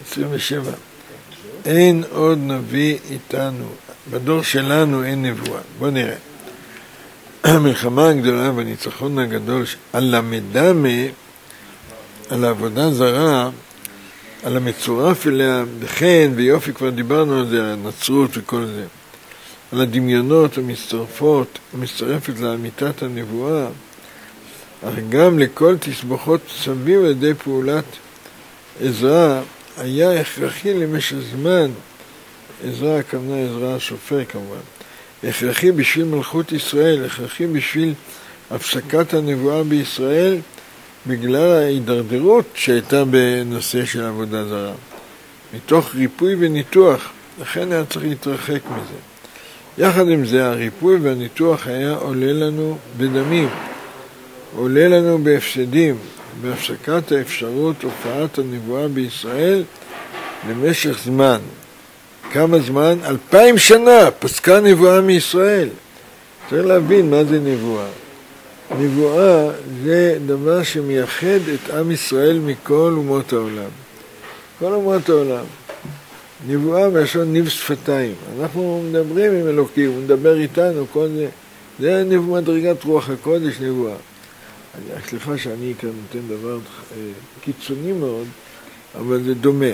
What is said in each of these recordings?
27. אין עוד נביא איתנו, בדור שלנו אין נבואה. בוא נראה. המלחמה הגדולה והניצחון הגדול על המדמה, על העבודה זרה, על המצורף אליה, בחן ויופי, כבר דיברנו על זה, על הנצרות וכל זה, על הדמיונות המצטרפות, המצטרפת לאמיתת הנבואה, אך גם לכל תסבוכות סביב על ידי פעולת עזרא, היה הכרחי למשך זמן, עזרא הכוונה עזרא השופר כמובן, הכרחי בשביל מלכות ישראל, הכרחי בשביל הפסקת הנבואה בישראל, בגלל ההידרדרות שהייתה בנושא של עבודה זרה. מתוך ריפוי וניתוח, לכן היה צריך להתרחק מזה. יחד עם זה, הריפוי והניתוח היה עולה לנו בדמים, עולה לנו בהפסדים, בהפסקת האפשרות הופעת הנבואה בישראל למשך זמן. כמה זמן? 2000 שנה פסקה נבואה מישראל. צריך להבין מה זה נבואה. נבואה זה דבר שמייחד את עם ישראל מכל אומות העולם. כל אומות העולם. נבואה בלשון ניב שפתיים. אנחנו מדברים עם אלוקים, הוא מדבר איתנו, כל זה. זה מדרגת רוח הקודש, נבואה. סליחה שאני כאן נותן דבר קיצוני מאוד, אבל זה דומה.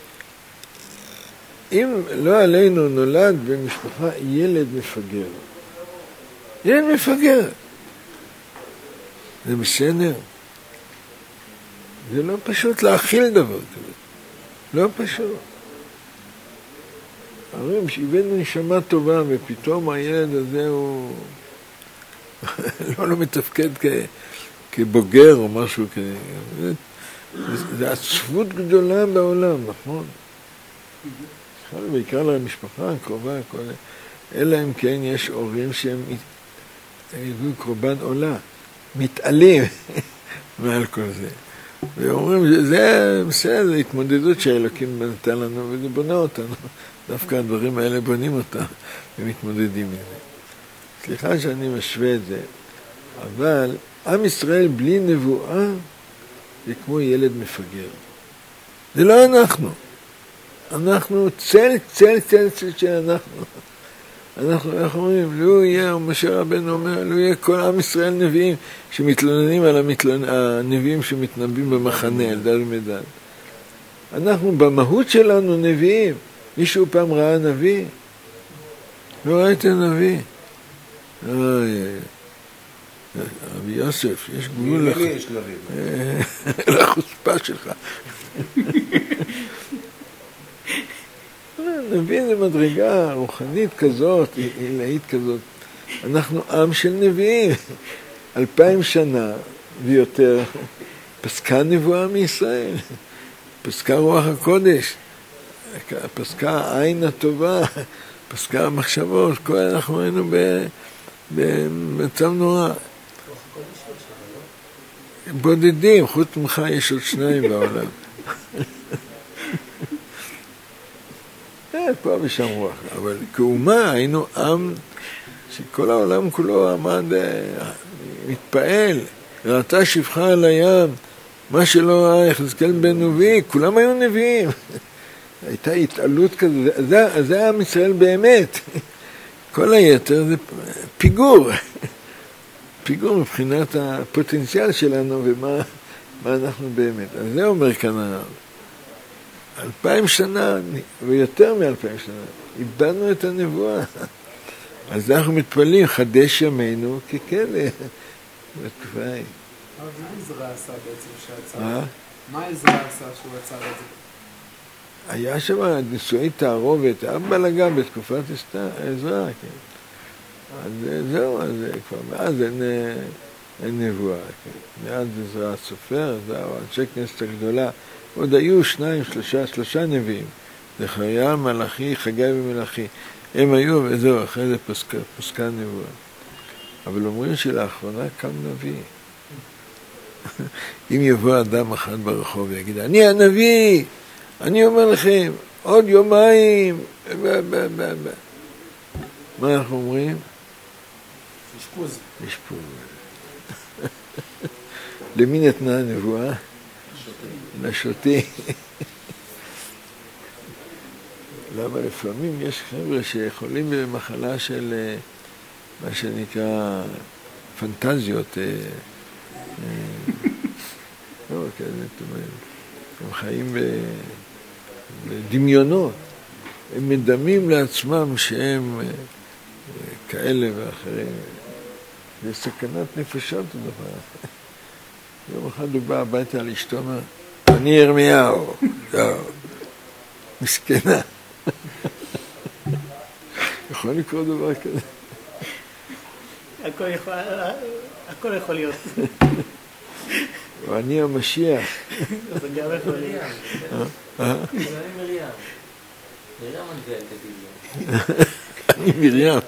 אם לא עלינו נולד במשפחה ילד מפגר. ילד מפגר. זה בסדר. זה לא פשוט להכיל דבר כזה. לא פשוט. הרי שהבאנו נשמה טובה ופתאום הילד הזה הוא לא מתפקד כבוגר או משהו כזה. זה עצבות גדולה בעולם, נכון? בעיקר למשפחה הקרובה, אלא אם כן יש הורים שהם הביאו קורבן עולה, מתעלים מעל כל זה. ואומרים, זה בסדר, התמודדות שהאלוקים נתן לנו וזה בונה אותנו. דווקא הדברים האלה בונים אותם ומתמודדים עם זה. סליחה שאני משווה את זה, אבל עם ישראל בלי נבואה זה כמו ילד מפגר. זה לא אנחנו. אנחנו צל של אנחנו. אנחנו, איך אומרים, לו יהיה, משה רבנו אומר, לו יהיה כל עם ישראל נביאים שמתלוננים על הנביאים שמתנבאים במחנה, על דל מדל. אנחנו במהות שלנו נביאים. מישהו פעם ראה נביא? לא ראיתם נביא? רבי יוסף, יש גבול לחוצפה שלך. נביא זה מדרגה רוחנית כזאת, עילאית כזאת. אנחנו עם של נביאים. 2000 שנה ויותר פסקה נבואה מישראל. פסקה רוח הקודש. פסקה העין הטובה. פסקה המחשבות. כל אנחנו היינו במצב נורא. בודדים, חוץ ממך יש עוד 2 בעולם. פה ושם רוח, אבל כאומה היינו עם שכל העולם כולו עמד, מתפעל, ראתה שפחה על הים, מה שלא ראה יחזקאל בן נביא, כולם היו נביאים. הייתה התעלות כזו, זה עם ישראל באמת. כל היתר זה פיגור. פיגור מבחינת הפוטנציאל שלנו ומה אנחנו באמת. אז זה אומר כאן הרב. 2000 שנה, ויותר מ2000 שנה, איבדנו את הנבואה. אז אנחנו מתפללים, חדש ימינו ככלא. בתקופה ההיא. מה עזרא עשה בעצם שעצר? מה עזרא עשה שהוא עצר את זה? היה שם נישואי תערובת, היה בלגן בתקופת עזרא, כן. אז זהו, אז כבר מאז אין נבואה, כן. מאז עזרא הסופר, זהו, אנשי כנסת הגדולה, עוד היו 2, 3 נביאים, זכריה, מלאכי, חגי ומלאכי. הם היו, וזהו, אחרי זה פסקה נבואה. אבל אומרים שלאחרונה קם נביא. אם יבוא אדם אחד ברחוב ויגיד, אני הנביא, אני אומר לכם, עוד יומיים, מה אנחנו אומרים? אשפוז. אשפוז. למי נתנה הנבואה? לשוטי. למה לפעמים יש חבר'ה שיכולים במחלה של מה שנקרא פנטזיות, לא, הם חיים בדמיונות, הם מדמים לעצמם שהם כאלה ואחרים. זה סכנת נפשות הדבר. יום אחד הוא בא הביתה לאשתו, אומר, אני ירמיהו, מסכנה. יכול לקרוא דבר כזה. הכל יכול להיות. ואני המשיח. זה גם יכול להיות. אני מרים. מרים הנבואה, תגיד לו. אני מרים.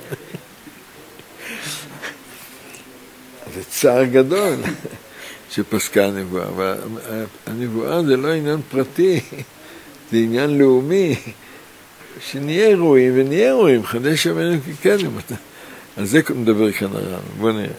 זה צער גדול שפסקה הנבואה, אבל הנבואה זה לא עניין פרטי, זה עניין לאומי, שנהיה רואים ונהיה רואים, חדש ימינו כקדם. על זה מדבר כאן הרב, בוא נראה.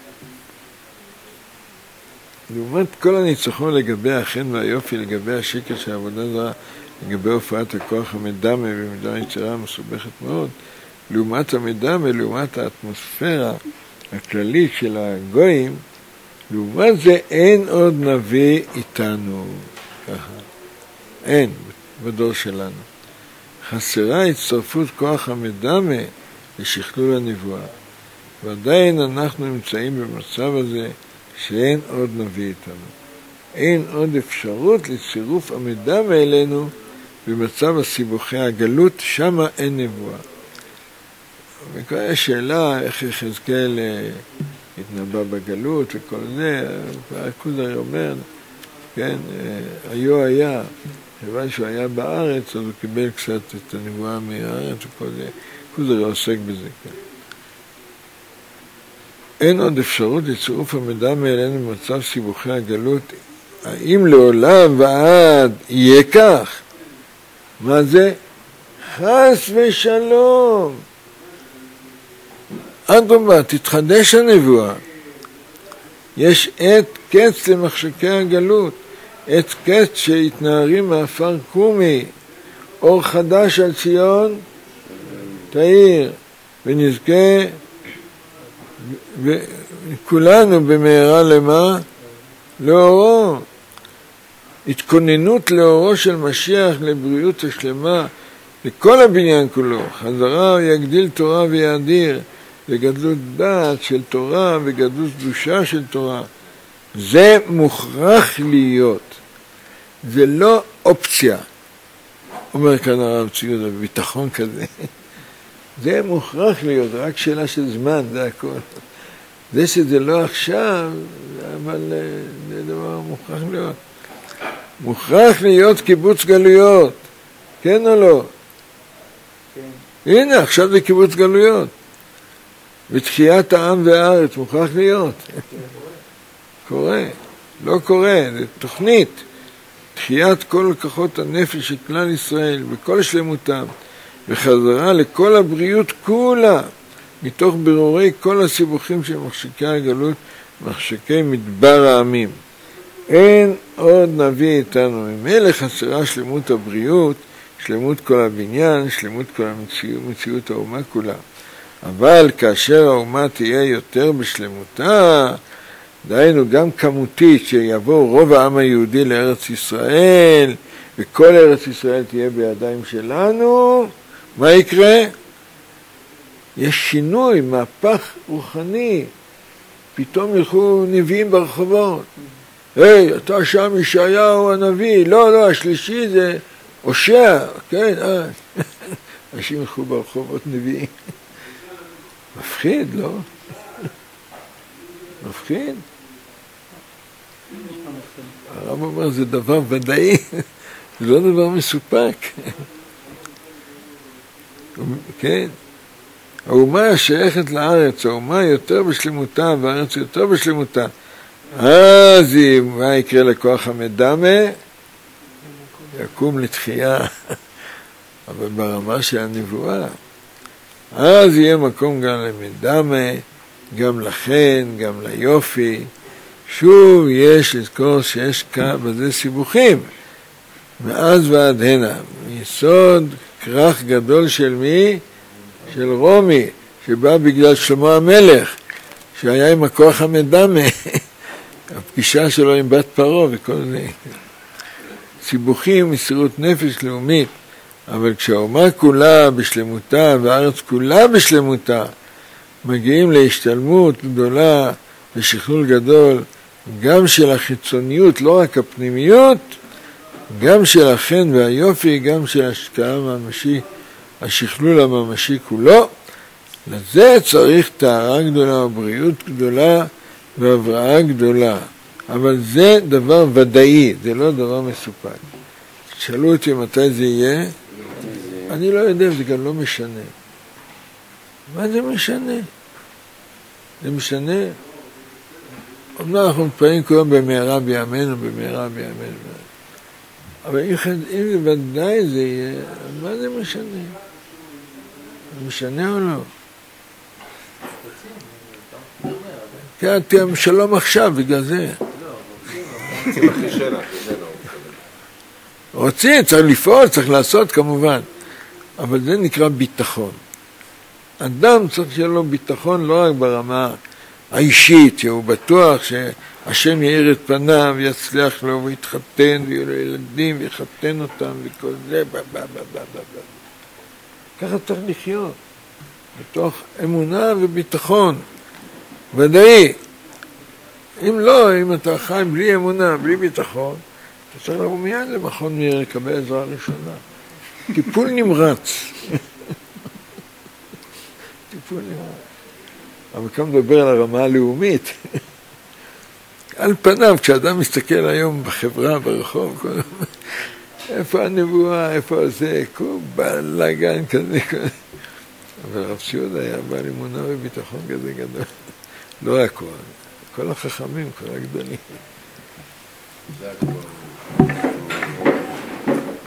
לעומת כל הניצחון לגבי החן והיופי, לגבי השקר של העבודה זרה, לגבי הופעת הכוח המדמה במידה יצירה מסובכת מאוד, לעומת המדמה, לעומת האטמוספירה הכללית של הגויים, לעומת זה אין עוד נביא איתנו, ככה. אין, בדור שלנו. חסרה הצטרפות כוח המדמה לשכלול הנבואה. ועדיין אנחנו נמצאים במצב הזה שאין עוד נביא איתנו. אין עוד אפשרות לצירוף המדמה אלינו במצב הסיבוכי הגלות, שמה אין נבואה. וכאלה שאלה איך יחזקאל התנבא בגלות וכל זה, הכוזרי אומר, כן, היה, כיוון שהוא היה בארץ, אז הוא קיבל קצת את הנבואה מהארץ וכל זה, הכוזרי עוסק בזה, כן. אין עוד אפשרות לצירוף המדמה אלינו במצב סיבוכי הגלות, האם לעולם ועד יהיה כך? מה זה? חס ושלום! אדרבה, תתחדש הנבואה. יש עת קץ למחשקי הגלות, עת קץ שהתנערים מאפר קומי, אור חדש על ציון, תאיר, ונזכה וכולנו במהרה למה? לאורו. התכוננות לאורו של משיח לבריאות השלמה, לכל הבניין כולו. חזרה יגדיל תורה ויאדיר, וגדלות דעת של תורה וגדלות קדושה של תורה. זה מוכרח להיות. זה לא אופציה. אומר כאן הרב ציודה, בביטחון כזה. זה מוכרח להיות, רק שאלה של זמן, זה הכל. זה שזה לא עכשיו, אבל זה דבר מוכרח להיות. מוכרח להיות קיבוץ גלויות, כן או לא? כן. הנה, עכשיו זה קיבוץ גלויות. ותחיית העם והארץ מוכרח להיות. קורה, לא קורה, זה תוכנית. תחיית כל כוחות הנפש של כלל ישראל, בכל שלמותם, וחזרה לכל הבריאות כולה, מתוך ברורי כל הסיבוכים של מחשקי הגלות, מחשקי מדבר העמים. אין עוד נביא איתנו, ממילא חסרה שלמות הבריאות, שלמות כל הבניין, שלמות כל מציאות האומה כולה. אבל כאשר האומה תהיה יותר בשלמותה, דהיינו גם כמותית, שיבוא רוב העם היהודי לארץ ישראל, וכל ארץ ישראל תהיה בידיים שלנו, מה יקרה? יש שינוי, מהפך רוחני. פתאום ילכו נביאים ברחובות. היי, אתה שם ישעיהו הנביא. לא, השלישי זה הושע. כן, אנשים ילכו ברחובות נביאים. מפחיד, לא? מפחיד? הרב אומר, זה דבר ודאי, זה לא דבר מסופק. כן? האומה השייכת לארץ, האומה יותר בשלמותה, והארץ יותר בשלמותה. אז מה יקרה לכוח המדמה? יקום לתחייה, אבל ברמה של הנבואה. אז יהיה מקום גם למדמה, גם לכן, גם ליופי. שוב יש לזכור שיש בזה סיבוכים, מאז ועד הנה, מיסוד כרך גדול של מי? של רומי, שבא בגלל שלמה המלך, שהיה עם הכוח המדמה, הפגישה שלו עם בת פרעה וכל זה. סיבוכים, מסירות נפש לאומית, אבל כשהאומה כולה בשלמותה והארץ כולה בשלמותה, מגיעים להשתלמות גדולה ושכלול גדול, גם של החיצוניות, לא רק הפנימיות, גם של החן והיופי, גם של השקעה הממשי, השכלול הממשי כולו. לזה צריך טהרה גדולה ובריאות גדולה והבראה גדולה. אבל זה דבר ודאי, זה לא דבר מסופק. תשאלו אותי מתי זה יהיה, אני לא יודע, זה גם לא משנה. מה זה משנה? זה משנה. אומנם אנחנו מתפעלים כל יום במהרה בימינו, במהרה בימינו. אבל אם זה ודאי זה יהיה, מה זה משנה? זה משנה או לא? כן, שלום עכשיו, בגלל זה. רוצים, צריך לפעול, צריך לעשות כמובן. אבל זה נקרא ביטחון. אדם צריך שיהיה לו ביטחון לא רק ברמה האישית, שהוא בטוח שהשם יאיר את פניו, יצליח לו ויתחתן, ויהיו לו ילדים, ויחתן אותם, וכל זה, ככה צריך לחיות. בתוך אמונה וביטחון. ודאי. אם לא, אם אתה חי בלי אמונה, בלי ביטחון, אתה צריך לבוא מיד למכון מאיר לקבל עזרה ראשונה. טיפול נמרץ. טיפול נמרץ. אבל כאן מדבר על הרמה הלאומית. על פניו, כשאדם מסתכל היום בחברה, ברחוב, איפה הנבואה, איפה זה, בלגן כזה. אבל רב ציודה היה בעל אמונה וביטחון כזה גדול. לא הכל. כל החכמים, כל הגדולים. זה הכל.